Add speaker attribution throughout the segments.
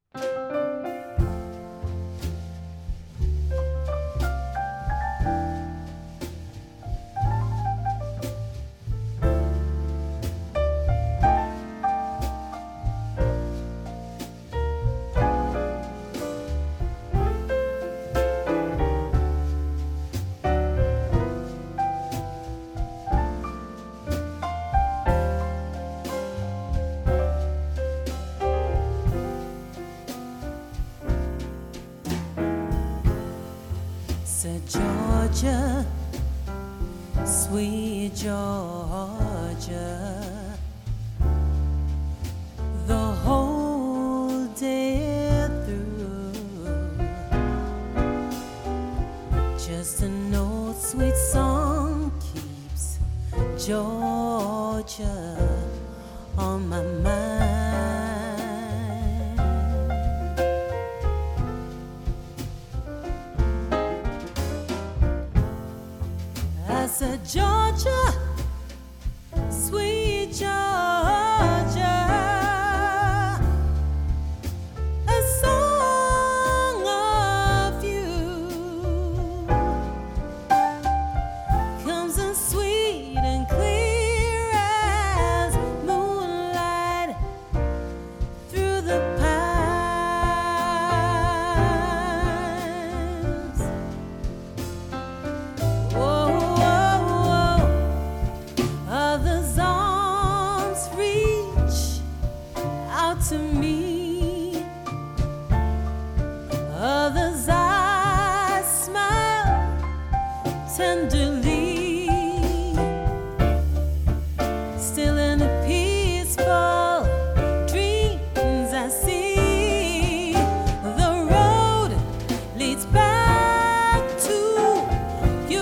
Speaker 1: Said Georgia, sweet Georgia, the whole day through, just an old sweet song keeps Georgia on my mind. I said, Georgia, sweet Georgia, a song of you comes in sweet and clear as moonlight through the pines. Whoa. Others' arms reach out to me. Others' eyes smile tenderly. Still in the peaceful dreams I see, the road leads back to you.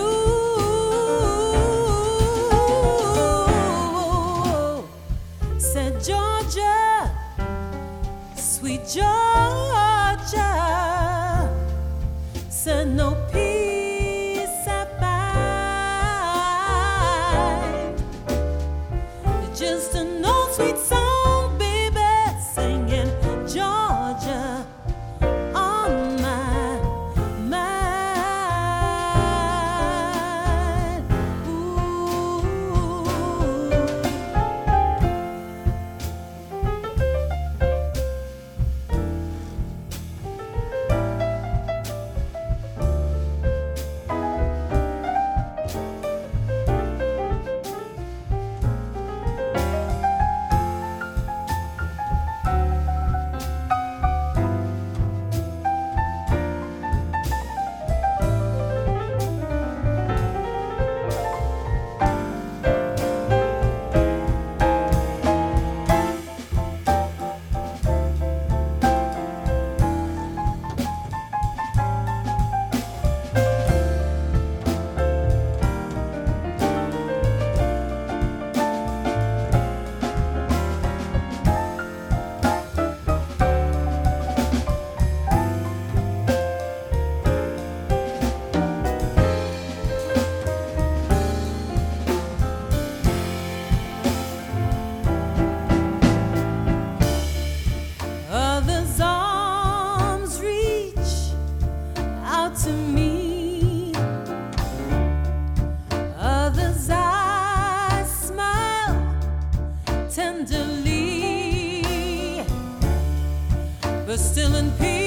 Speaker 1: Said Georgia, sweet Georgia, said no peace I find, just an old sweet song, baby, singing Georgia on my mind. Ooh. Others' arms reach out to me. Others' eyes smile tenderly, but still in peace.